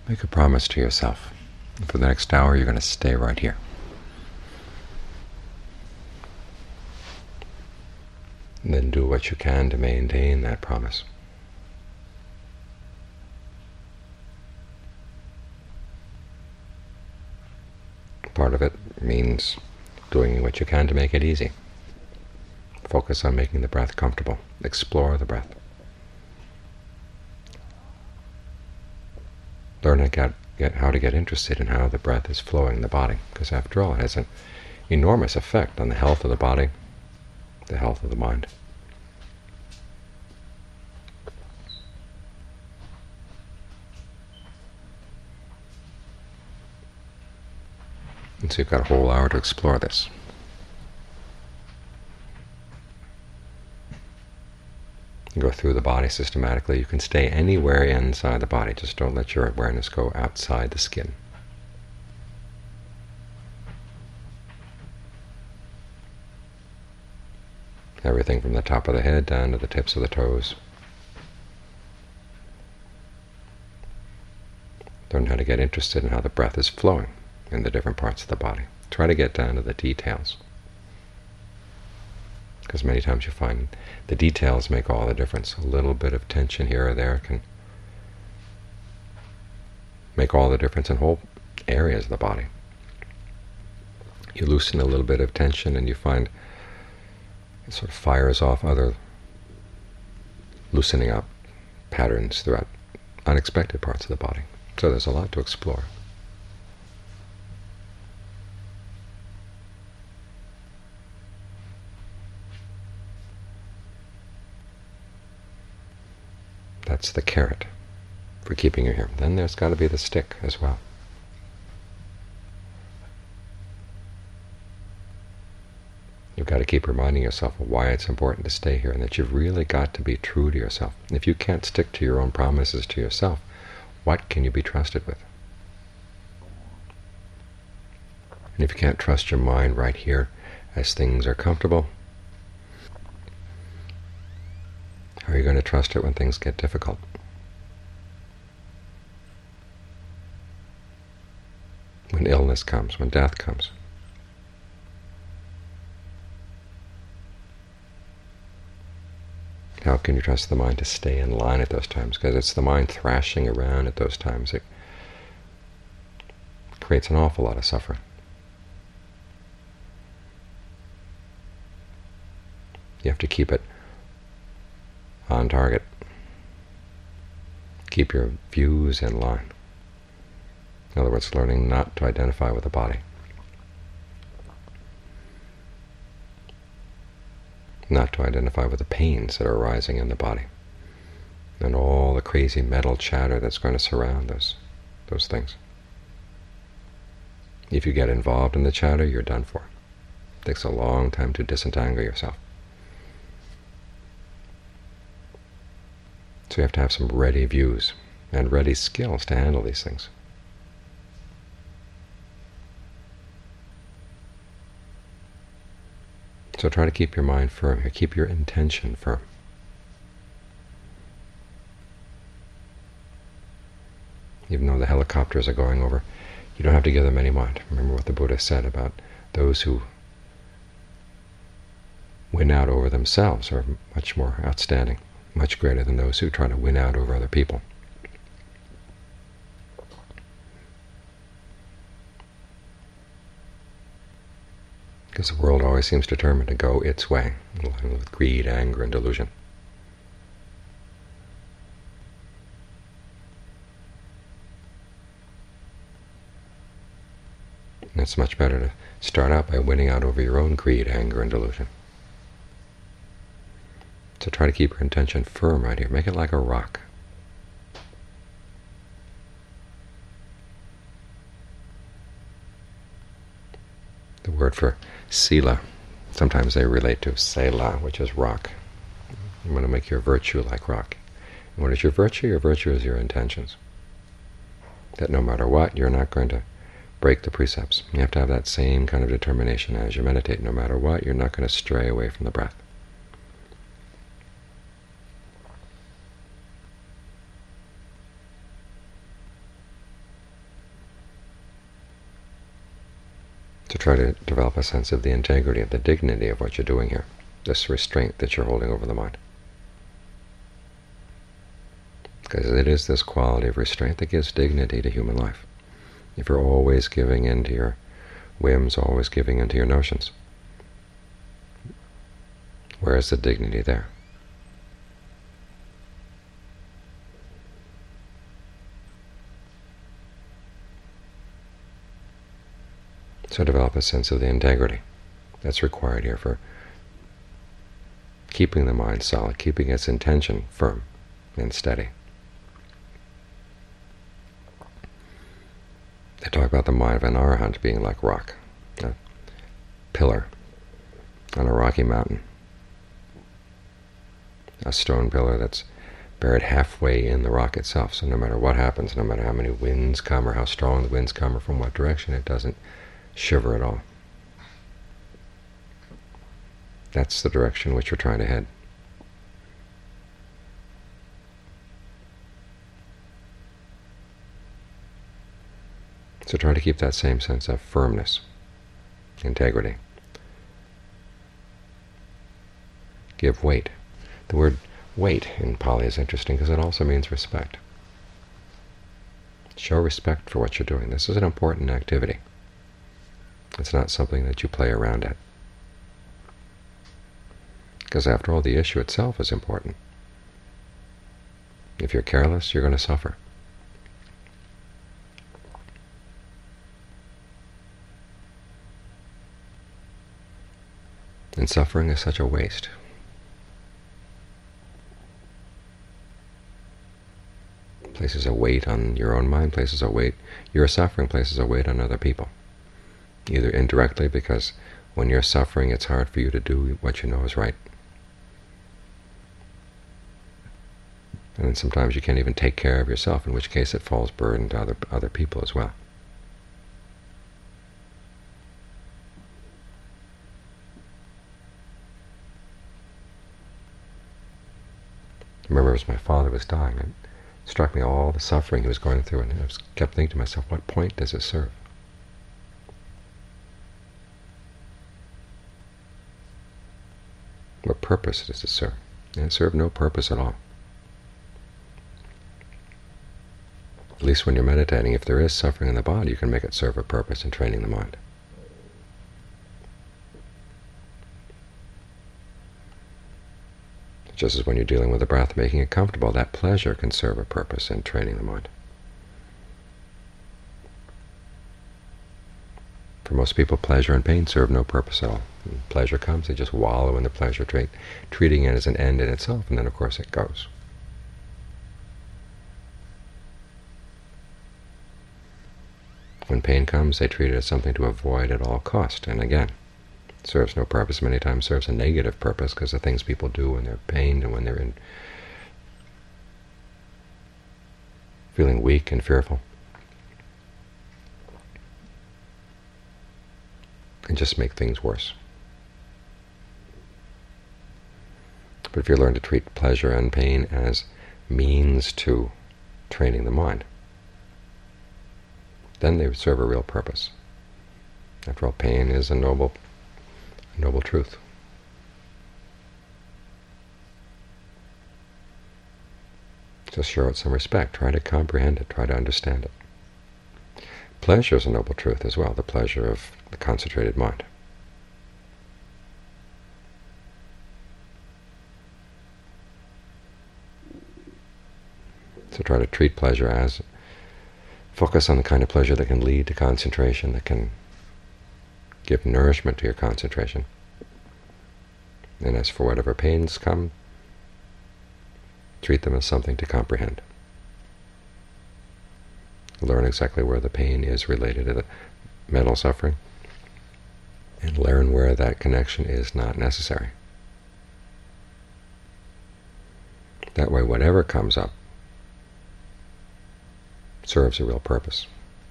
Make a promise to yourself. For the next hour, you're going to stay right here. And then do what you can to maintain that promise. Part of it means doing what you can to make it easy. Focus on making the breath comfortable. Explore the breath. Learn how to get interested in how the breath is flowing in the body, because after all, it has an enormous effect on the health of the body, the health of the mind. And so you've got a whole hour to explore this. You go through the body systematically. You can stay anywhere inside the body. Just don't let your awareness go outside the skin. Everything from the top of the head down to the tips of the toes. Learn how to get interested in how the breath is flowing in the different parts of the body. Try to get down to the details, because many times you find the details make all the difference. A little bit of tension here or there can make all the difference in whole areas of the body. You loosen a little bit of tension and you find it sort of fires off other loosening up patterns throughout unexpected parts of the body. So there's a lot to explore. That's the carrot for keeping you here. Then there's got to be the stick as well. You've got to keep reminding yourself of why it's important to stay here, and that you've really got to be true to yourself. If you can't stick to your own promises to yourself, what can you be trusted with? And if you can't trust your mind right here as things are comfortable, how are you going to trust it when things get difficult? When illness comes, when death comes. How can you trust the mind to stay in line at those times? Because it's the mind thrashing around at those times. It creates an awful lot of suffering. You have to keep it on target. Keep your views in line. In other words, learning not to identify with the body. Not to identify with the pains that are arising in the body, and all the crazy mental chatter that's going to surround those things. If you get involved in the chatter, you're done for. It takes a long time to disentangle yourself. So you have to have some ready views and ready skills to handle these things. So try to keep your mind firm, keep your intention firm. Even though the helicopters are going over, you don't have to give them any mind. Remember what the Buddha said about those who win out over themselves are much more outstanding, much greater than those who try to win out over other people. Because the world always seems determined to go its way, with greed, anger, and delusion. And it's much better to start out by winning out over your own greed, anger, and delusion. So try to keep your intention firm right here. Make it like a rock. The word for sila, sometimes they relate to sela, which is rock. You want to make your virtue like rock. And what is your virtue? Your virtue is your intentions. That no matter what, you're not going to break the precepts. You have to have that same kind of determination as you meditate. No matter what, you're not going to stray away from the breath. to try to develop a sense of the integrity, of the dignity of what you're doing here, this restraint that you're holding over the mind. Because it is this quality of restraint that gives dignity to human life. If you're always giving in to your whims, always giving in to your notions, where is the dignity there? So develop a sense of the integrity that's required here for keeping the mind solid, keeping its intention firm and steady. They talk about the mind of an arahant being like rock, a pillar on a rocky mountain, a stone pillar that's buried halfway in the rock itself. So no matter what happens, no matter how many winds come or how strong the winds come or from what direction, it doesn't shiver at all. That's the direction which we're trying to head. So try to keep that same sense of firmness, integrity. Give weight. The word weight in Pali is interesting because it also means respect. Show respect for what you're doing. This is an important activity. It's not something that you play around at. Because after all, the issue itself is important. If you're careless, you're going to suffer. And suffering is such a waste. Places a weight on your own mind, places a weight, your suffering places a weight on other people. Either indirectly, because when you're suffering it's hard for you to do what you know is right. And then sometimes you can't even take care of yourself, in which case it falls burden to other people as well. I remember as my father was dying, it struck me all the suffering he was going through, and I kept thinking to myself, what point does it serve? What purpose does it serve? And it served no purpose at all. At least when you're meditating, if there is suffering in the body, you can make it serve a purpose in training the mind. Just as when you're dealing with the breath, making it comfortable, that pleasure can serve a purpose in training the mind. For most people, pleasure and pain serve no purpose at all. When pleasure comes, they just wallow in the pleasure trait, treating it as an end in itself, and then of course it goes. When pain comes, they treat it as something to avoid at all cost, and again, serves no purpose. Many times serves a negative purpose, because the things people do when they're pained and when they're feeling weak and fearful can just make things worse. But if you learn to treat pleasure and pain as means to training the mind, then they serve a real purpose. After all, pain is a noble truth. Just show it some respect. Try to comprehend it. Try to understand it. Pleasure is a noble truth as well, the pleasure of the concentrated mind. So try to treat pleasure as, focus on the kind of pleasure that can lead to concentration, that can give nourishment to your concentration. And as for whatever pains come, treat them as something to comprehend. Learn exactly where the pain is related to the mental suffering, and learn where that connection is not necessary. That way, whatever comes up serves a real purpose.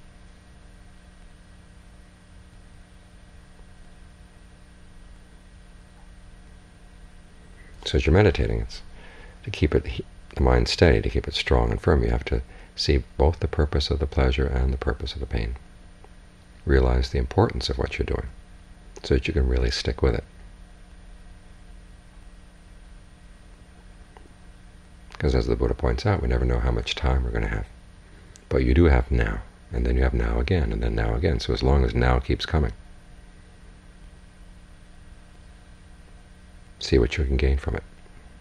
So as you're meditating, it's to keep the mind steady, to keep it strong and firm. You have to see both the purpose of the pleasure and the purpose of the pain. realize the importance of what you're doing so that you can really stick with it. Because as the Buddha points out, we never know how much time we're going to have. But you do have now, and then you have now again, and then now again. So as long as now keeps coming, see what you can gain from it.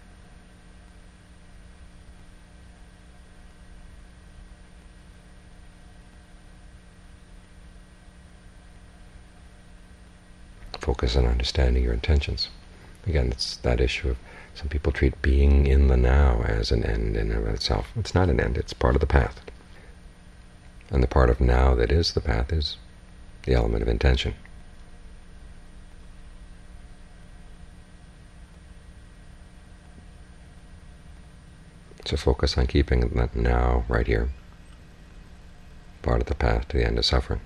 Focus on understanding your intentions. Again, it's that issue of some people treat being in the now as an end in and of itself. It's not an end, it's part of the path. And the part of now that is the path is the element of intention. So focus on keeping that now right here, part of the path to the end of suffering.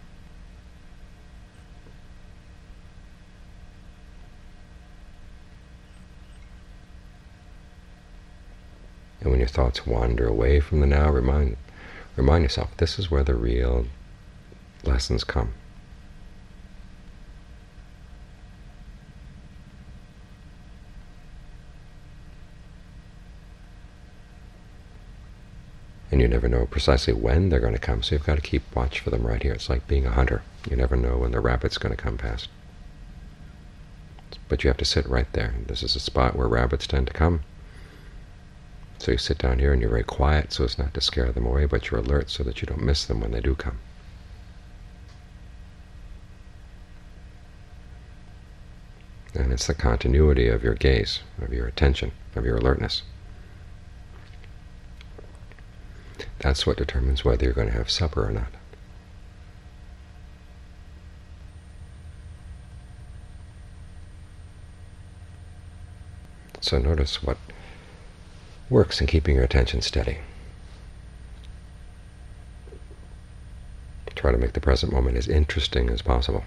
And when your thoughts wander away from the now, remind yourself, this is where the real lessons come. And you never know precisely when they're going to come, so you've got to keep watch for them right here. It's like being a hunter. You never know when the rabbit's going to come past. But you have to sit right there. This is a spot where rabbits tend to come. So you sit down here and you're very quiet so as not to scare them away, but you're alert so that you don't miss them when they do come. And it's the continuity of your gaze, of your attention, of your alertness. That's what determines whether you're going to have supper or not. So notice what works in keeping your attention steady. Try to make the present moment as interesting as possible.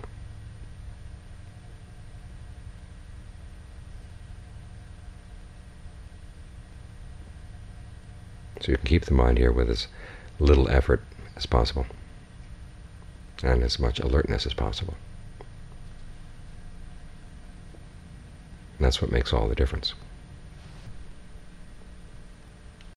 So you can keep the mind here with as little effort as possible and as much alertness as possible. And that's what makes all the difference.